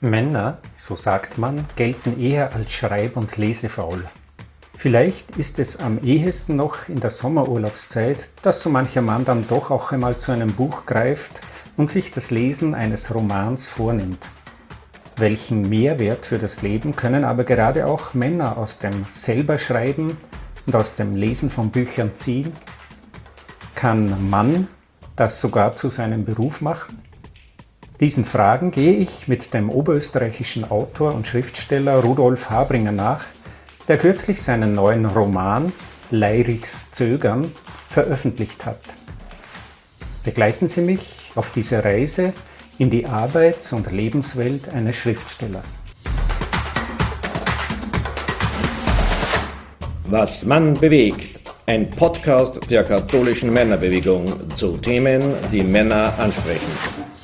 Männer, so sagt man, gelten eher als schreib- und lesefaul. Vielleicht ist es am ehesten noch in der Sommerurlaubszeit, dass so mancher Mann dann doch auch einmal zu einem Buch greift und sich das Lesen eines Romans vornimmt. Welchen Mehrwert für das Leben können aber gerade auch Männer aus dem Selberschreiben und aus dem Lesen von Büchern ziehen? Kann Mann das sogar zu seinem Beruf machen? Diesen Fragen gehe ich mit dem oberösterreichischen Autor und Schriftsteller Rudolf Habringer nach, der kürzlich seinen neuen Roman Leirichs Zögern veröffentlicht hat. Begleiten Sie mich auf diese Reise in die Arbeits- und Lebenswelt eines Schriftstellers. Was Mann bewegt, ein Podcast der katholischen Männerbewegung zu Themen, die Männer ansprechen.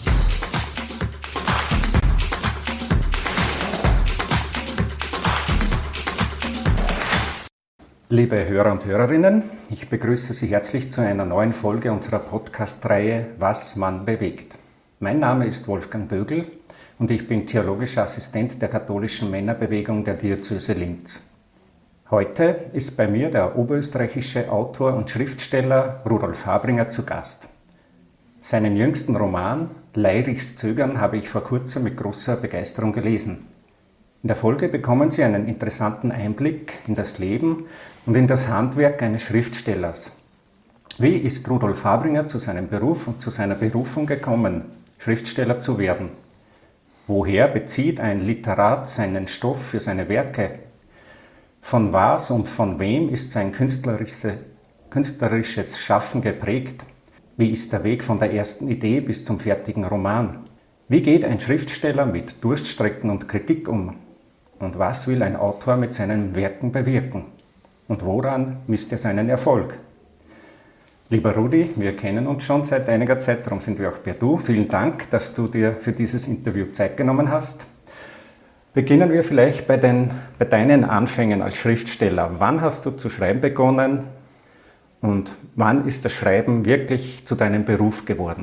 Liebe Hörer und Hörerinnen, ich begrüße Sie herzlich zu einer neuen Folge unserer Podcast-Reihe Was Mann bewegt. Mein Name ist Wolfgang Bögl und ich bin theologischer Assistent der katholischen Männerbewegung der Diözese Linz. Heute ist bei mir der oberösterreichische Autor und Schriftsteller Rudolf Habringer zu Gast. Seinen jüngsten Roman Leirichs Zögern habe ich vor kurzem mit großer Begeisterung gelesen. In der Folge bekommen Sie einen interessanten Einblick in das Leben und in das Handwerk eines Schriftstellers. Wie ist Rudolf Habringer zu seinem Beruf und zu seiner Berufung gekommen, Schriftsteller zu werden? Woher bezieht ein Literat seinen Stoff für seine Werke? Von was und von wem ist sein künstlerisches Schaffen geprägt? Wie ist der Weg von der ersten Idee bis zum fertigen Roman? Wie geht ein Schriftsteller mit Durststrecken und Kritik um? Und was will ein Autor mit seinen Werken bewirken? Und woran misst er seinen Erfolg? Lieber Rudi, wir kennen uns schon seit einiger Zeit, darum sind wir auch per Du. Vielen Dank, dass du dir für dieses Interview Zeit genommen hast. Beginnen wir vielleicht bei deinen Anfängen als Schriftsteller. Wann hast du zu schreiben begonnen und wann ist das Schreiben wirklich zu deinem Beruf geworden?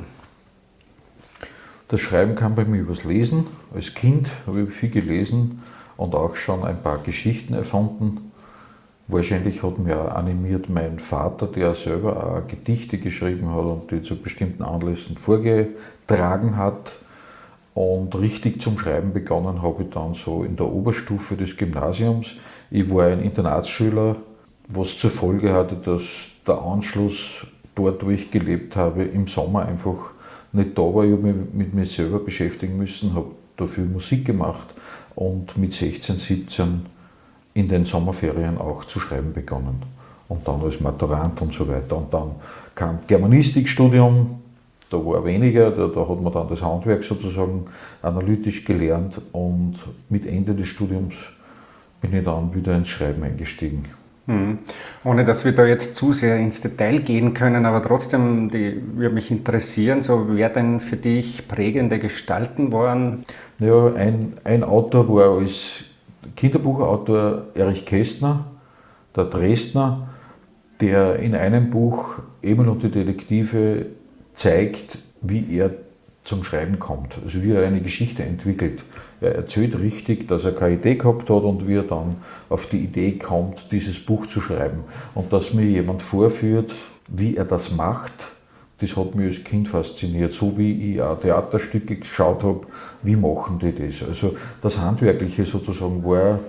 Das Schreiben kam bei mir übers Lesen. Als Kind habe ich viel gelesen und auch schon ein paar Geschichten erfunden. Wahrscheinlich hat mich auch animiert mein Vater, der selber auch Gedichte geschrieben hat und die zu bestimmten Anlässen vorgetragen hat. Und richtig zum Schreiben begonnen habe ich dann so in der Oberstufe des Gymnasiums. Ich war ein Internatsschüler, was zur Folge hatte, dass der Anschluss dort, wo ich gelebt habe, im Sommer einfach nicht da war. Ich habe mich mit mir selber beschäftigen müssen, habe dafür Musik gemacht und mit 16, 17 in den Sommerferien auch zu schreiben begonnen. Und dann als Maturant und so weiter. Und dann kam Germanistikstudium, da war weniger, da hat man dann das Handwerk sozusagen analytisch gelernt und mit Ende des Studiums bin ich dann wieder ins Schreiben eingestiegen. Ohne dass wir da jetzt zu sehr ins Detail gehen können, aber trotzdem würde mich interessieren, so wer denn für dich prägende Gestalten waren? Ja, ein Autor war als Kinderbuchautor Erich Kästner, der Dresdner, der in einem Buch Emil und die Detektive zeigt, wie er zum Schreiben kommt, also wie er eine Geschichte entwickelt. Er erzählt richtig, dass er keine Idee gehabt hat und wie er dann auf die Idee kommt, dieses Buch zu schreiben. Und dass mir jemand vorführt, wie er das macht, das hat mich als Kind fasziniert. So wie ich auch Theaterstücke geschaut habe, wie machen die das? Also das Handwerkliche sozusagen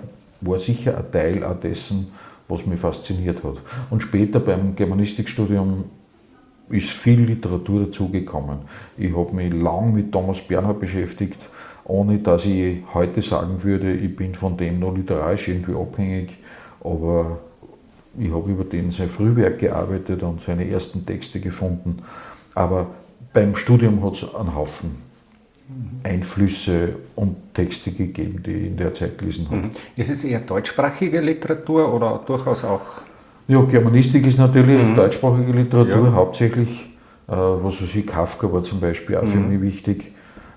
war sicher ein Teil auch dessen, was mich fasziniert hat. Und später beim Germanistikstudium ist viel Literatur dazugekommen. Ich habe mich lang mit Thomas Bernhard beschäftigt, ohne dass ich heute sagen würde, ich bin von dem noch literarisch irgendwie abhängig, aber ich habe über den sein Frühwerk gearbeitet und seine ersten Texte gefunden. Aber beim Studium hat es einen Haufen Einflüsse und Texte gegeben, die ich in der Zeit gelesen habe. Ist es eher deutschsprachige Literatur oder durchaus auch? Ja, Germanistik ist natürlich deutschsprachige Literatur, Ja. Hauptsächlich. Was weiß ich, Kafka war zum Beispiel auch für mich wichtig.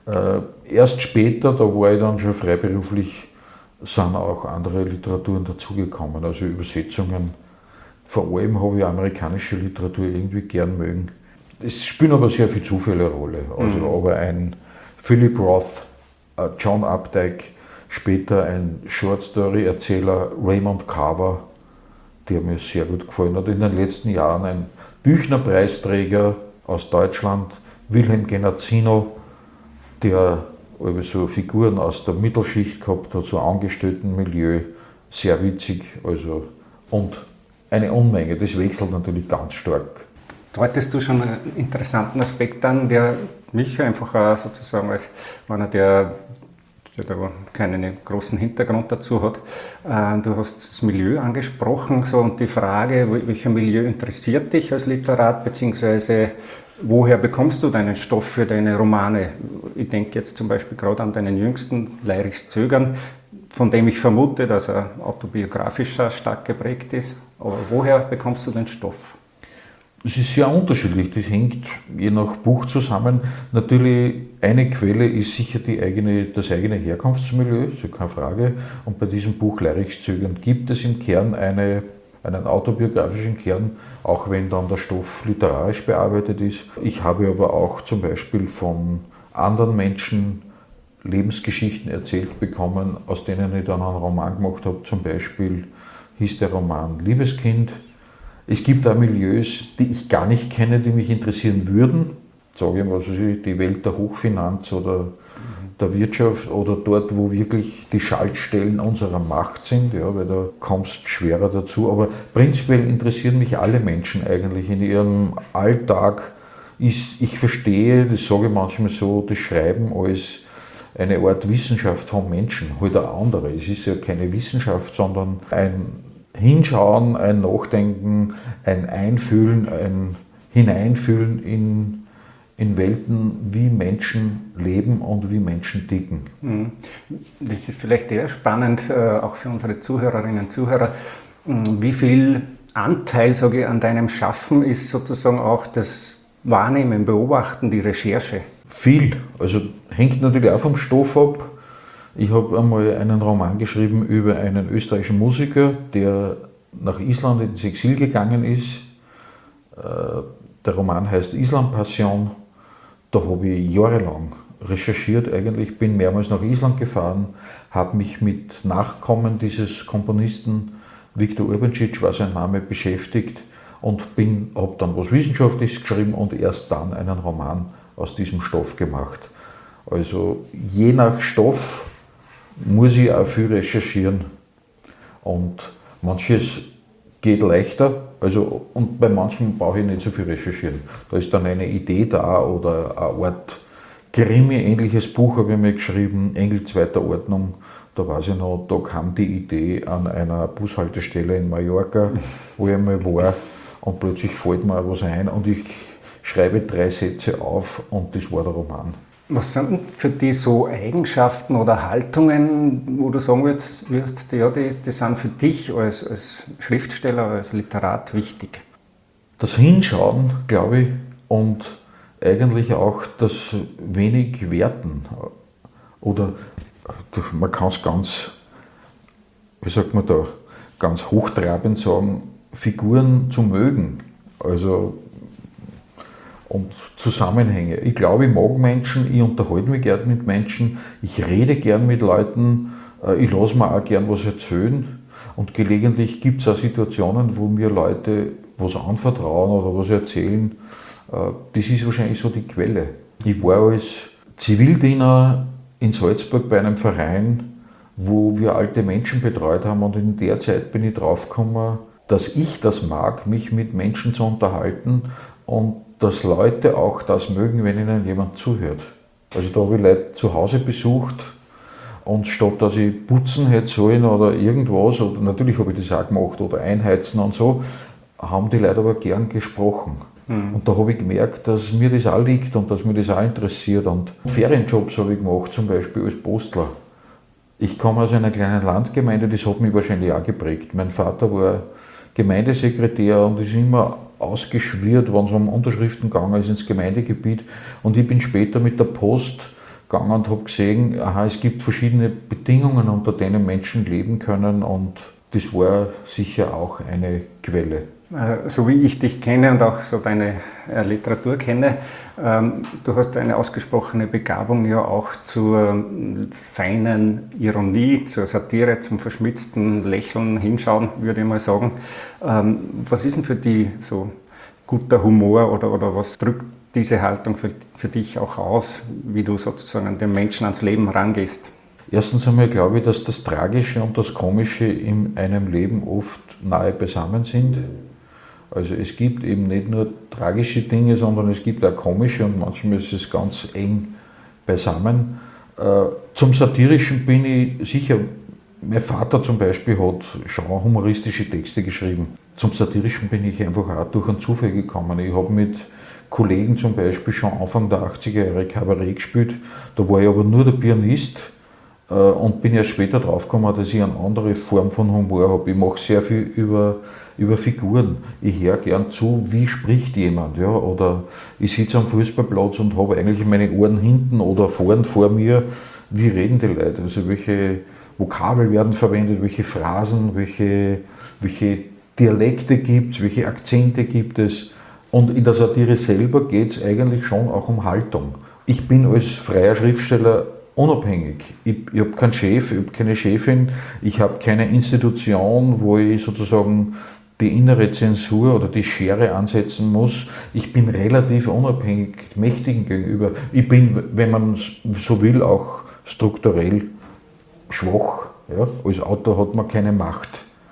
Erst später, da war ich dann schon freiberuflich, sind auch andere Literaturen dazugekommen, also Übersetzungen. Vor allem habe ich amerikanische Literatur irgendwie gern mögen. Es spielen aber sehr viele Zufälle eine Rolle. Also, aber ein Philip Roth John Updike, später ein Short-Story-Erzähler Raymond Carver, der mir sehr gut gefallen hat. In den letzten Jahren ein Büchner-Preisträger aus Deutschland, Wilhelm Genazzino, der so Figuren aus der Mittelschicht gehabt hat, so Angestelltenmilieu, sehr witzig, also, und eine Unmenge, das wechselt natürlich ganz stark. Deutest du schon einen interessanten Aspekt an, der mich einfach auch sozusagen als einer, der da keinen großen Hintergrund dazu hat. Du hast das Milieu angesprochen so, und die Frage, welcher Milieu interessiert dich als Literat, beziehungsweise woher bekommst du deinen Stoff für deine Romane? Ich denke jetzt zum Beispiel gerade an deinen jüngsten, Leirichs Zögern, von dem ich vermute, dass er autobiografisch stark geprägt ist. Aber woher bekommst du den Stoff? Es ist sehr unterschiedlich, das hängt je nach Buch zusammen. Natürlich, eine Quelle ist sicher das eigene Herkunftsmilieu, ist ja keine Frage. Und bei diesem Buch Leirichs Zögern gibt es im Kern einen autobiografischen Kern, auch wenn dann der Stoff literarisch bearbeitet ist. Ich habe aber auch zum Beispiel von anderen Menschen Lebensgeschichten erzählt bekommen, aus denen ich dann einen Roman gemacht habe. Zum Beispiel hieß der Roman Liebeskind. Es gibt auch Milieus, die ich gar nicht kenne, die mich interessieren würden. Sage ich mal, die Welt der Hochfinanz oder der Wirtschaft oder dort, wo wirklich die Schaltstellen unserer Macht sind, ja, weil da kommst schwerer dazu. Aber prinzipiell interessieren mich alle Menschen eigentlich in ihrem Alltag. Ich verstehe, das sage ich manchmal so, das Schreiben als eine Art Wissenschaft von Menschen, halt eine andere. Es ist ja keine Wissenschaft, sondern ein Hinschauen, ein Nachdenken, ein Einfühlen, ein Hineinfühlen in Welten, wie Menschen leben und wie Menschen ticken. Das ist vielleicht eher spannend, auch für unsere Zuhörerinnen und Zuhörer. Wie viel Anteil, sage ich, an deinem Schaffen ist sozusagen auch das Wahrnehmen, Beobachten, die Recherche? Viel, also hängt natürlich auch vom Stoff ab. Ich habe einmal einen Roman geschrieben über einen österreichischen Musiker, der nach Island ins Exil gegangen ist. Der Roman heißt Island-Passion. Da habe ich jahrelang recherchiert eigentlich, bin mehrmals nach Island gefahren, habe mich mit Nachkommen dieses Komponisten, Viktor Urbancic war sein Name, beschäftigt und habe dann was Wissenschaftliches geschrieben und erst dann einen Roman aus diesem Stoff gemacht. Also je nach Stoff muss ich auch viel recherchieren und manches geht leichter, also, und bei manchen brauche ich nicht so viel recherchieren. Da ist dann eine Idee da oder eine Art Krimi-ähnliches Buch habe ich mir geschrieben, Engel zweiter Ordnung. Da weiß ich noch, da kam die Idee an einer Bushaltestelle in Mallorca, wo ich mal war, und plötzlich fällt mir was ein und ich schreibe 3 Sätze auf und das war der Roman. Was sind denn für dich so Eigenschaften oder Haltungen, wo du sagen wirst, ja, die sind für dich als Schriftsteller, als Literat wichtig? Das Hinschauen, glaube ich, und eigentlich auch das wenig Werten. Oder man kann es ganz, wie sagt man da, ganz hochtrabend sagen, Figuren zu mögen. Also und Zusammenhänge. Ich glaube, ich mag Menschen, ich unterhalte mich gern mit Menschen, ich rede gern mit Leuten, ich lasse mir auch gern was erzählen und gelegentlich gibt es auch Situationen, wo mir Leute was anvertrauen oder was erzählen. Das ist wahrscheinlich so die Quelle. Ich war als Zivildiener in Salzburg bei einem Verein, wo wir alte Menschen betreut haben und in der Zeit bin ich draufgekommen, dass ich das mag, mich mit Menschen zu unterhalten und dass Leute auch das mögen, wenn ihnen jemand zuhört. Also da habe ich Leute zu Hause besucht und statt dass ich putzen hätte sollen oder irgendwas, oder natürlich habe ich das auch gemacht, oder einheizen und so, haben die Leute aber gern gesprochen. Und da habe ich gemerkt, dass mir das auch liegt und dass mir das auch interessiert. Und Ferienjobs habe ich gemacht, zum Beispiel als Postler. Ich komme aus einer kleinen Landgemeinde, das hat mich wahrscheinlich auch geprägt. Mein Vater war Gemeindesekretär und ist immer ausgeschwirrt, wenn es um Unterschriften gegangen ist ins Gemeindegebiet. Und ich bin später mit der Post gegangen und habe gesehen, aha, es gibt verschiedene Bedingungen, unter denen Menschen leben können. Und das war sicher auch eine Quelle. So wie ich dich kenne und auch so deine Literatur kenne, du hast eine ausgesprochene Begabung ja auch zur feinen Ironie, zur Satire, zum verschmitzten Lächeln, Hinschauen, würde ich mal sagen. Was ist denn für dich so guter Humor oder was drückt diese Haltung für dich auch aus, wie du sozusagen an den Menschen ans Leben rangehst? Erstens einmal glaube ich, dass das Tragische und das Komische in einem Leben oft nahe beisammen sind. Also es gibt eben nicht nur tragische Dinge, sondern es gibt auch komische und manchmal ist es ganz eng beisammen. Zum Satirischen bin ich sicher, mein Vater zum Beispiel hat schon humoristische Texte geschrieben. Zum Satirischen bin ich einfach auch durch einen Zufall gekommen. Ich habe mit Kollegen zum Beispiel schon Anfang der 80er Jahre Kabarett gespielt, da war ich aber nur der Pianist. Und bin erst später draufgekommen, dass ich eine andere Form von Humor habe. Ich mache sehr viel über Figuren. Ich höre gern zu, wie spricht jemand. Ja? Oder ich sitze am Fußballplatz und habe eigentlich meine Ohren hinten oder vorn vor mir. Wie reden die Leute? Also welche Vokabel werden verwendet, welche Phrasen, welche Dialekte gibt es, welche Akzente gibt es. Und in der Satire selber geht es eigentlich schon auch um Haltung. Ich bin als freier Schriftsteller unabhängig. Ich habe keinen Chef, ich habe keine Chefin, ich habe keine Institution, wo ich sozusagen die innere Zensur oder die Schere ansetzen muss. Ich bin relativ unabhängig Mächtigen gegenüber. Ich bin, wenn man so will, auch strukturell schwach. Ja? Als Autor hat man keine Macht.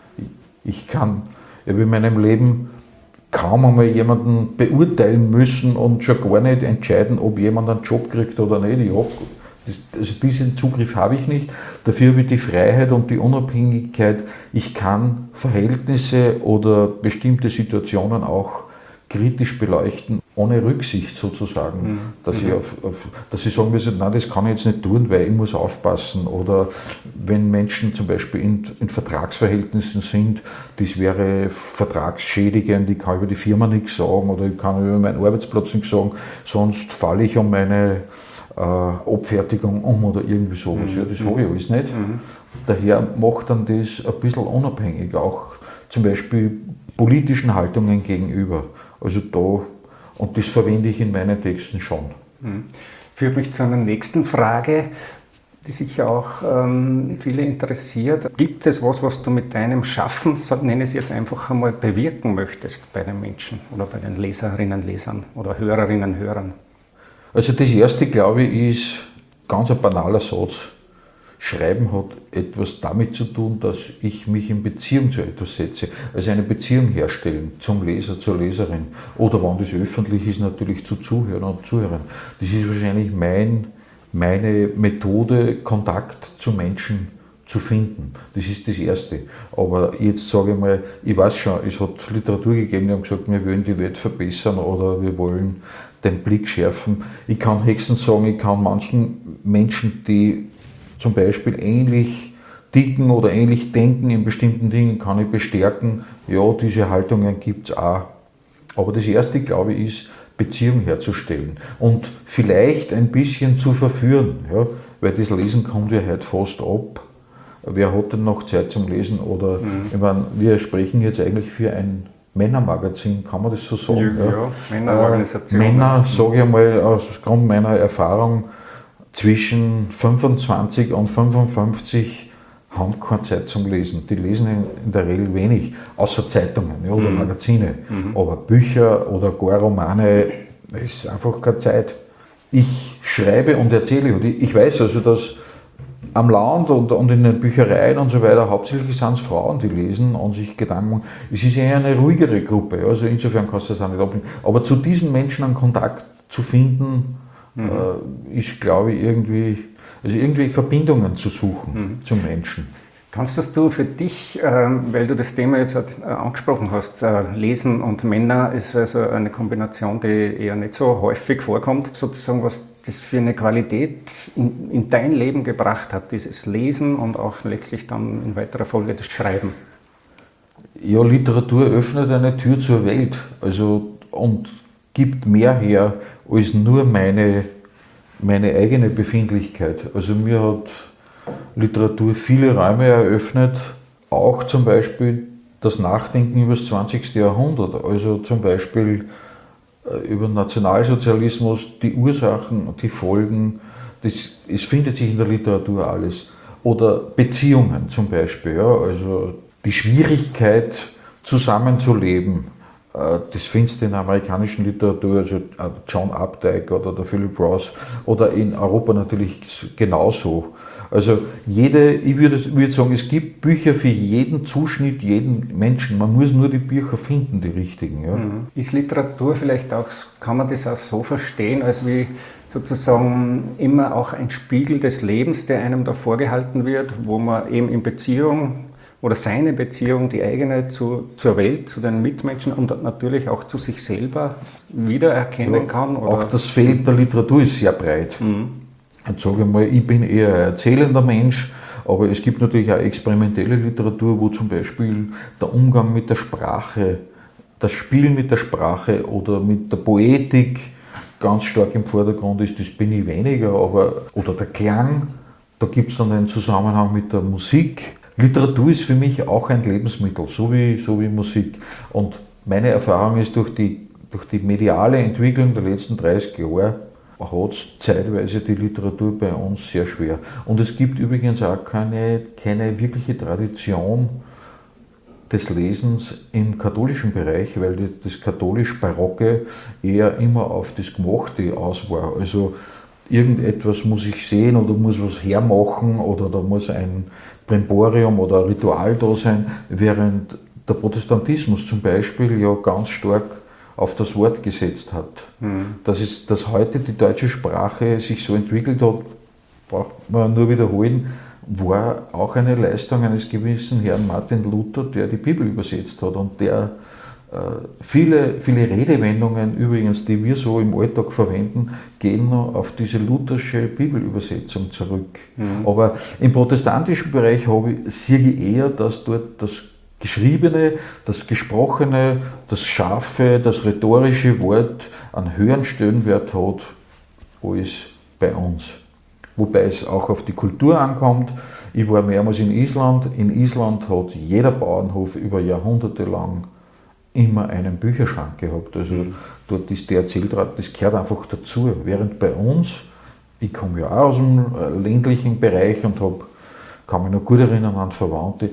Ich habe in meinem Leben kaum einmal jemanden beurteilen müssen und schon gar nicht entscheiden, ob jemand einen Job kriegt oder nicht. Also diesen Zugriff habe ich nicht. Dafür habe ich die Freiheit und die Unabhängigkeit. Ich kann Verhältnisse oder bestimmte Situationen auch kritisch beleuchten, ohne Rücksicht sozusagen. Dass ich sagen muss, nein, das kann ich jetzt nicht tun, weil ich muss aufpassen. Oder wenn Menschen zum Beispiel in Vertragsverhältnissen sind, das wäre vertragsschädigend, ich kann über die Firma nichts sagen oder ich kann über meinen Arbeitsplatz nichts sagen, sonst falle ich um meine Abfertigung um oder irgendwie sowas. Ja, das habe ich alles nicht. Daher macht dann das ein bisschen unabhängig, auch zum Beispiel politischen Haltungen gegenüber. Also da, und das verwende ich in meinen Texten schon. Führt mich zu einer nächsten Frage, die sicher auch viele interessiert. Gibt es was du mit deinem Schaffen, nenne es jetzt einfach einmal, bewirken möchtest bei den Menschen oder bei den Leserinnen, Lesern oder Hörerinnen, Hörern? Also das erste, glaube ich, ist ganz ein banaler Satz. Schreiben hat etwas damit zu tun, dass ich mich in Beziehung zu etwas setze. Also eine Beziehung herstellen zum Leser, zur Leserin. Oder wenn das öffentlich ist, natürlich zu Zuhörern und Zuhörern. Das ist wahrscheinlich meine Methode, Kontakt zu Menschen zu finden. Das ist das Erste. Aber jetzt sage ich mal, ich weiß schon, es hat Literatur gegeben, die haben gesagt, wir wollen die Welt verbessern oder wir wollen den Blick schärfen. Ich kann höchstens sagen, ich kann manchen Menschen, die zum Beispiel ähnlich ticken oder ähnlich denken in bestimmten Dingen, kann ich bestärken, ja, diese Haltungen gibt es auch. Aber das Erste, glaube ich, ist, Beziehung herzustellen und vielleicht ein bisschen zu verführen, ja, weil das Lesen kommt ja heute fast ab. Wer hat denn noch Zeit zum Lesen? Oder ich meine, wir sprechen jetzt eigentlich für ein Männermagazin, kann man das so sagen? Ja, Männerorganisation. Männer, sage ich mal, aufgrund meiner Erfahrung, zwischen 25 und 55 haben keine Zeit zum Lesen. Die lesen in der Regel wenig, außer Zeitungen, ja, oder Magazine. Aber Bücher oder gar Romane, ist einfach keine Zeit. Ich schreibe und erzähle, und ich weiß also, dass am Land und in den Büchereien und so weiter, hauptsächlich sind es Frauen, die lesen und sich Gedanken machen. Es ist eher eine ruhigere Gruppe, also insofern kannst du das auch nicht ablehnen. Aber zu diesen Menschen einen Kontakt zu finden, ist, glaube ich, irgendwie Verbindungen zu suchen zum Menschen. Kannst du für dich, weil du das Thema jetzt angesprochen hast, Lesen und Männer ist also eine Kombination, die eher nicht so häufig vorkommt, sozusagen, was das für eine Qualität in dein Leben gebracht hat, dieses Lesen und auch letztlich dann in weiterer Folge das Schreiben? Ja, Literatur öffnet eine Tür zur Welt, also, und gibt mehr her als nur meine eigene Befindlichkeit. Also mir hat Literatur viele Räume eröffnet, auch zum Beispiel das Nachdenken über das 20. Jahrhundert, also zum Beispiel über Nationalsozialismus, die Ursachen, die Folgen, es findet sich in der Literatur alles. Oder Beziehungen zum Beispiel, ja, also die Schwierigkeit zusammenzuleben, das findest du in der amerikanischen Literatur, also John Updike oder der Philip Roth, oder in Europa natürlich genauso. Also ich würde sagen, es gibt Bücher für jeden Zuschnitt, jeden Menschen. Man muss nur die Bücher finden, die richtigen. Ja. Ist Literatur vielleicht auch, kann man das auch so verstehen, als wie sozusagen immer auch ein Spiegel des Lebens, der einem da vorgehalten wird, wo man eben in Beziehung oder seine Beziehung, die eigene zur Welt, zu den Mitmenschen und natürlich auch zu sich selber wiedererkennen kann? Oder? Auch das Feld der Literatur ist sehr breit. Jetzt sage ich mal, ich bin eher ein erzählender Mensch, aber es gibt natürlich auch experimentelle Literatur, wo zum Beispiel der Umgang mit der Sprache, das Spiel mit der Sprache oder mit der Poetik ganz stark im Vordergrund ist. Das bin ich weniger, oder der Klang, da gibt es dann einen Zusammenhang mit der Musik. Literatur ist für mich auch ein Lebensmittel, so wie Musik. Und meine Erfahrung ist, durch die mediale Entwicklung der letzten 30 Jahre hat es zeitweise die Literatur bei uns sehr schwer. Und es gibt übrigens auch keine wirkliche Tradition des Lesens im katholischen Bereich, weil das katholisch-barocke eher immer auf das Gemachte aus war. Also irgendetwas muss ich sehen oder muss was hermachen oder da muss ein Brimborium oder ein Ritual da sein, während der Protestantismus zum Beispiel ja ganz stark auf das Wort gesetzt hat. Dass heute die deutsche Sprache sich so entwickelt hat, braucht man nur wiederholen, war auch eine Leistung eines gewissen Herrn Martin Luther, der die Bibel übersetzt hat und der viele Redewendungen übrigens, die wir so im Alltag verwenden, gehen noch auf diese luthersche Bibelübersetzung zurück. Aber im protestantischen Bereich sehe ich eher, dass dort das Geschriebene, das Gesprochene, das scharfe, das rhetorische Wort einen höheren Stellenwert hat als bei uns. Wobei es auch auf die Kultur ankommt. Ich war mehrmals in Island. In Island hat jeder Bauernhof über Jahrhunderte lang immer einen Bücherschrank gehabt. Also dort ist der Erzähldraht, das gehört einfach dazu. Während bei uns, ich komme ja auch aus dem ländlichen Bereich und kann mich noch gut erinnern an Verwandte,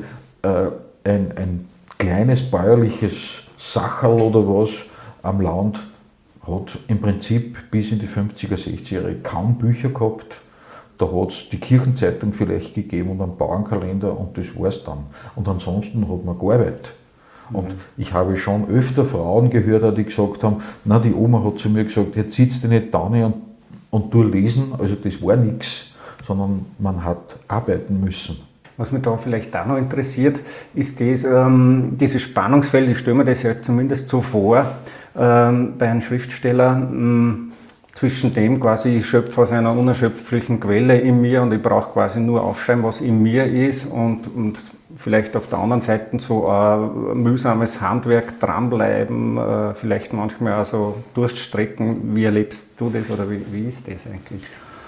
ein kleines bäuerliches Sacherl oder was am Land hat im Prinzip bis in die 50er, 60er Jahre kaum Bücher gehabt. Da hat es die Kirchenzeitung vielleicht gegeben und einen Bauernkalender und das war es dann. Und ansonsten hat man gearbeitet. Und ich habe schon öfter Frauen gehört, die gesagt haben, na, die Oma hat zu mir gesagt, jetzt sitzt du nicht da und du lesen, also das war nichts, sondern man hat arbeiten müssen. Was mich da vielleicht auch noch interessiert, ist dieses Spannungsfeld, ich stelle mir das ja zumindest so vor, bei einem Schriftsteller, zwischen dem quasi, ich schöpfe aus einer unerschöpflichen Quelle in mir und ich brauche quasi nur aufschreiben, was in mir ist und vielleicht auf der anderen Seite so ein mühsames Handwerk, dranbleiben, vielleicht manchmal auch so Durststrecken. Wie erlebst du das oder wie ist das eigentlich?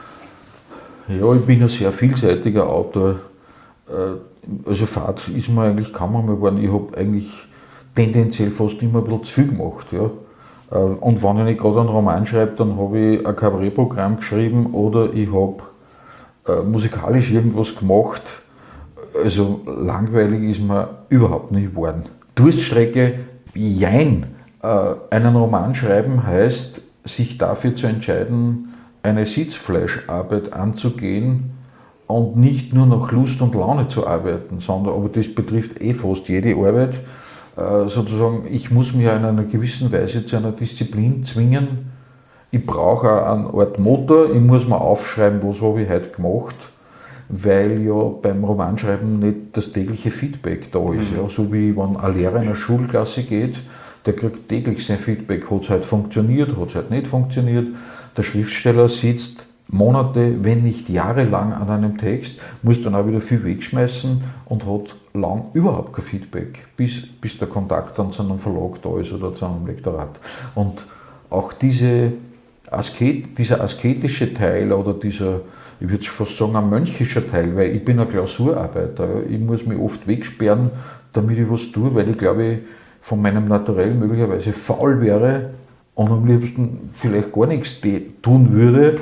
Ja, ich bin ein sehr vielseitiger Autor. Also Fahrt ist mir eigentlich kaum einmal geworden. Ich habe eigentlich tendenziell fast immer ein bisschen zu viel gemacht. Ja. Und wenn ich nicht gerade einen Roman schreibe, dann habe ich ein Kabarettprogramm geschrieben oder ich habe musikalisch irgendwas gemacht. Also langweilig ist mir überhaupt nicht geworden. Durststrecke, jein. Einen Roman schreiben heißt, sich dafür zu entscheiden, eine Sitzfleischarbeit anzugehen und nicht nur nach Lust und Laune zu arbeiten, sondern, aber das betrifft fast jede Arbeit, sozusagen, ich muss mich in einer gewissen Weise zu einer Disziplin zwingen. Ich brauche auch eine Art Motor, ich muss mir aufschreiben, was habe ich heute gemacht, weil ja beim Romanschreiben nicht das tägliche Feedback da ist. Ja. So wie wenn ein Lehrer in eine Schulklasse geht, der kriegt täglich sein Feedback, hat es heute funktioniert, hat es heute nicht funktioniert. Der Schriftsteller sitzt Monate, wenn nicht jahrelang an einem Text, muss dann auch wieder viel wegschmeißen und hat lang überhaupt kein Feedback, bis der Kontakt dann zu einem Verlag da ist oder zu einem Lektorat. Und auch dieser asketische Teil oder dieser ich würde fast sagen, ein mönchischer Teil, weil ich bin ein Klausurarbeiter. Ja. Ich muss mich oft wegsperren, damit ich was tue, weil ich glaube, von meinem Naturell möglicherweise faul wäre und am liebsten vielleicht gar nichts tun würde.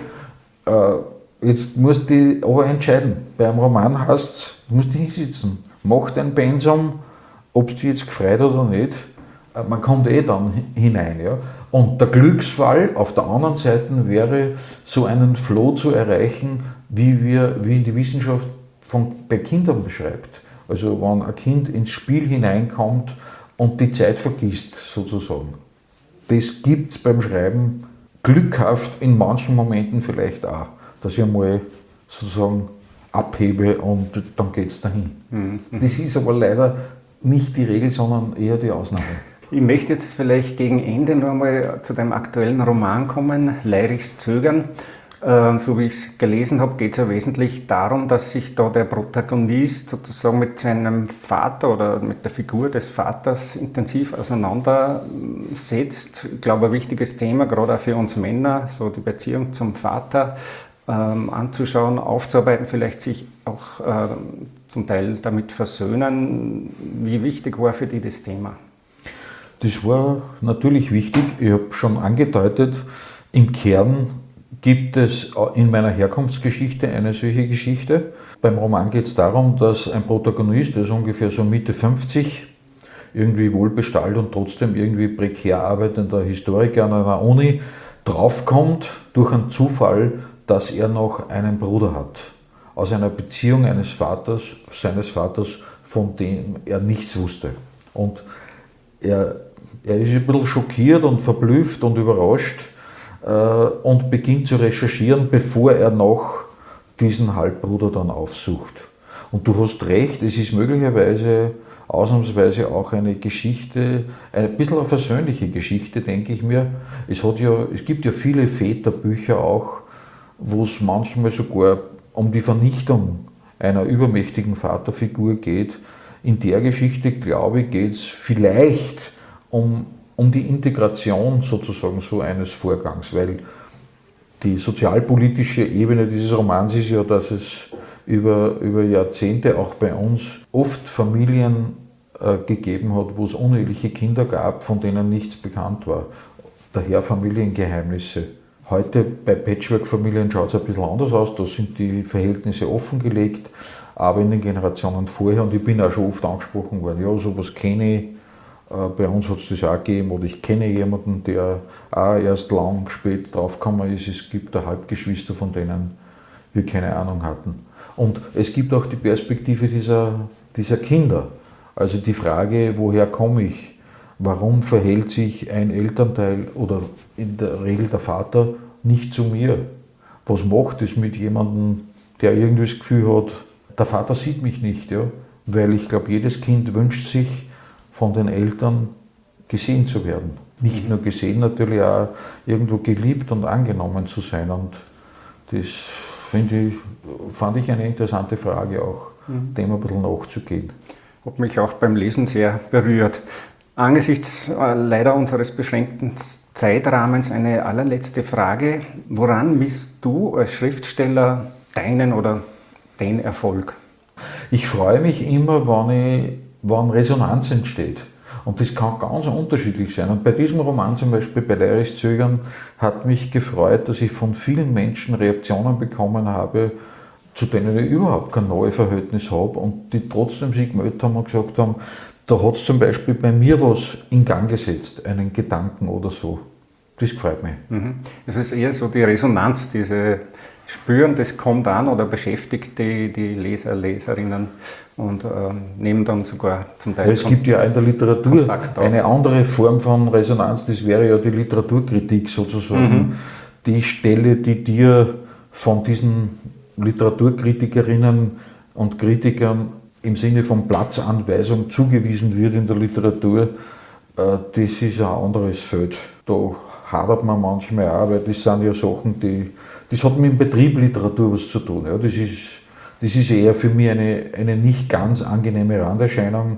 Jetzt musst du aber entscheiden. Bei einem Roman heißt es, du musst hinsitzen. Mach dein Pensum, ob es dir jetzt gefreut oder nicht. Man kommt dann hinein. Ja. Und der Glücksfall auf der anderen Seite wäre, so einen Flow zu erreichen, wie in die Wissenschaft bei Kindern beschreibt. Also wenn ein Kind ins Spiel hineinkommt und die Zeit vergisst, sozusagen. Das gibt es beim Schreiben glückhaft in manchen Momenten vielleicht auch, dass ich einmal sozusagen abhebe und dann geht es dahin. Das ist aber leider nicht die Regel, sondern eher die Ausnahme. Ich möchte jetzt vielleicht gegen Ende noch einmal zu deinem aktuellen Roman kommen, Leirichs Zögern. So wie ich es gelesen habe, geht es ja wesentlich darum, dass sich da der Protagonist sozusagen mit seinem Vater oder mit der Figur des Vaters intensiv auseinandersetzt. Ich glaube, ein wichtiges Thema, gerade auch für uns Männer, so die Beziehung zum Vater anzuschauen, aufzuarbeiten, vielleicht sich auch zum Teil damit versöhnen. Wie wichtig war für dich das Thema? Das war natürlich wichtig. Ich habe schon angedeutet, im Kern gibt es in meiner Herkunftsgeschichte eine solche Geschichte. Beim Roman geht es darum, dass ein Protagonist, der ist ungefähr so Mitte 50, irgendwie wohlbestellt und trotzdem irgendwie prekär arbeitender Historiker an einer Uni, draufkommt durch einen Zufall, dass er noch einen Bruder hat. Aus einer Beziehung seines Vaters, von dem er nichts wusste. Und er ist ein bisschen schockiert und verblüfft und überrascht und beginnt zu recherchieren, bevor er noch diesen Halbbruder dann aufsucht. Und du hast recht, es ist möglicherweise ausnahmsweise auch eine Geschichte, ein bisschen eine versöhnliche Geschichte, denke ich mir. Es gibt ja viele Väterbücher auch, wo es manchmal sogar um die Vernichtung einer übermächtigen Vaterfigur geht. In der Geschichte, glaube ich, geht es vielleicht um die Integration sozusagen so eines Vorgangs, weil die sozialpolitische Ebene dieses Romans ist ja, dass es über Jahrzehnte auch bei uns oft Familien gegeben hat, wo es uneheliche Kinder gab, von denen nichts bekannt war. Daher Familiengeheimnisse. Heute bei Patchwork-Familien schaut es ein bisschen anders aus, da sind die Verhältnisse offengelegt, aber in den Generationen vorher, und ich bin auch schon oft angesprochen worden, ja, sowas kenne ich, bei uns hat es das auch gegeben, oder ich kenne jemanden, der auch erst lang spät draufgekommen ist, es gibt da Halbgeschwister, von denen wir keine Ahnung hatten. Und es gibt auch die Perspektive dieser Kinder, also die Frage, woher komme ich? Warum verhält sich ein Elternteil oder in der Regel der Vater nicht zu mir? Was macht es mit jemandem, der irgendwie das Gefühl hat, der Vater sieht mich nicht? Ja? Weil ich glaube, jedes Kind wünscht sich, von den Eltern gesehen zu werden. Nicht nur gesehen, natürlich auch irgendwo geliebt und angenommen zu sein. Und das fand ich eine interessante Frage auch, dem ein bisschen nachzugehen. Hat mich auch beim Lesen sehr berührt. Angesichts leider unseres beschränkten Zeitrahmens eine allerletzte Frage. Woran misst du als Schriftsteller deinen oder den Erfolg? Ich freue mich immer, wenn Resonanz entsteht. Und das kann ganz unterschiedlich sein. Und bei diesem Roman zum Beispiel, bei Leirichs Zögern, hat mich gefreut, dass ich von vielen Menschen Reaktionen bekommen habe, zu denen ich überhaupt kein neues Verhältnis habe und die trotzdem sich gemeldet haben und gesagt haben, da hat es zum Beispiel bei mir was in Gang gesetzt, einen Gedanken oder so. Das gefällt mich. Es ist eher so die Resonanz, diese Spüren, das kommt an oder beschäftigt die Leser, Leserinnen und nehmen dann sogar zum Teil. Es gibt ja in der Literatur eine andere Form von Resonanz, das wäre ja die Literaturkritik sozusagen. Die Stelle, die dir von diesen Literaturkritikerinnen und Kritikern im Sinne von Platzanweisung zugewiesen wird in der Literatur, das ist ein anderes Feld. Da hadert man manchmal auch, weil das sind ja Sachen, das hat mit dem Betrieb Literatur was zu tun. Ja, das ist eher für mich eine nicht ganz angenehme Randerscheinung,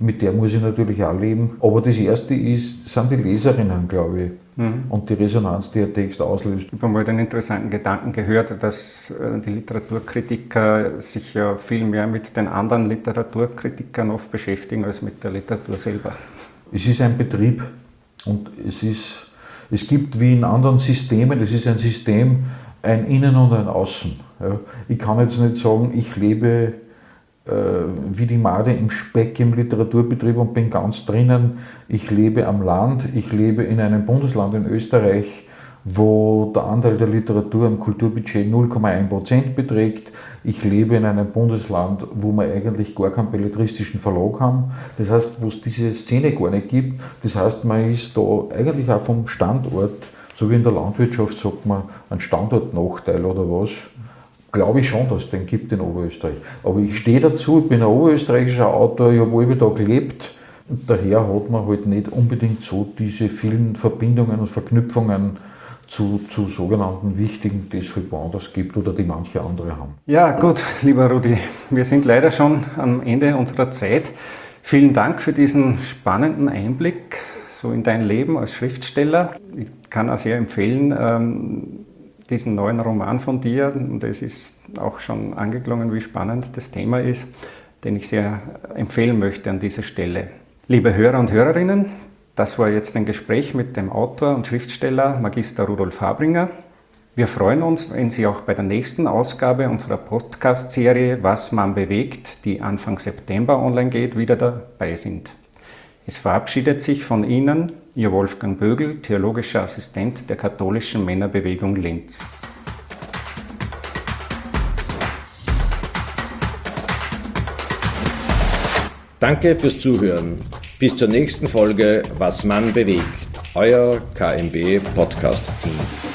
mit der muss ich natürlich auch leben. Aber das Erste sind die Leserinnen, glaube ich, und die Resonanz, die ein Text auslöst. Ich habe mal den interessanten Gedanken gehört, dass die Literaturkritiker sich ja viel mehr mit den anderen Literaturkritikern oft beschäftigen als mit der Literatur selber. Es ist ein Betrieb und es gibt wie in anderen Systemen, es ist ein System, ein Innen und ein Außen. Ja. Ich kann jetzt nicht sagen, ich lebe wie die Made im Speck im Literaturbetrieb und bin ganz drinnen. Ich lebe am Land, ich lebe in einem Bundesland in Österreich, wo der Anteil der Literatur am Kulturbudget 0,1% beträgt. Ich lebe in einem Bundesland, wo wir eigentlich gar keinen belletristischen Verlag haben. Das heißt, wo es diese Szene gar nicht gibt. Das heißt, man ist da eigentlich auch vom Standort, so wie in der Landwirtschaft sagt man, ein Standortnachteil oder was. Glaube ich schon, dass es den gibt in Oberösterreich. Aber ich stehe dazu, ich bin ein oberösterreichischer Autor, ich habe alle da gelebt. Und daher hat man halt nicht unbedingt so diese vielen Verbindungen und Verknüpfungen zu sogenannten Wichtigen, die es halt woanders gibt oder die manche andere haben. Ja, gut, lieber Rudi, wir sind leider schon am Ende unserer Zeit. Vielen Dank für diesen spannenden Einblick so in dein Leben als Schriftsteller. Ich kann auch sehr empfehlen, diesen neuen Roman von dir, und es ist auch schon angeklungen, wie spannend das Thema ist, den ich sehr empfehlen möchte an dieser Stelle. Liebe Hörer und Hörerinnen, das war jetzt ein Gespräch mit dem Autor und Schriftsteller Magister Rudolf Habringer. Wir freuen uns, wenn Sie auch bei der nächsten Ausgabe unserer Podcast-Serie Was man bewegt, die Anfang September online geht, wieder dabei sind. Es verabschiedet sich von Ihnen Ihr Wolfgang Bögl, theologischer Assistent der katholischen Männerbewegung Linz. Danke fürs Zuhören. Bis zur nächsten Folge Was man bewegt. Euer KMB Podcast Team.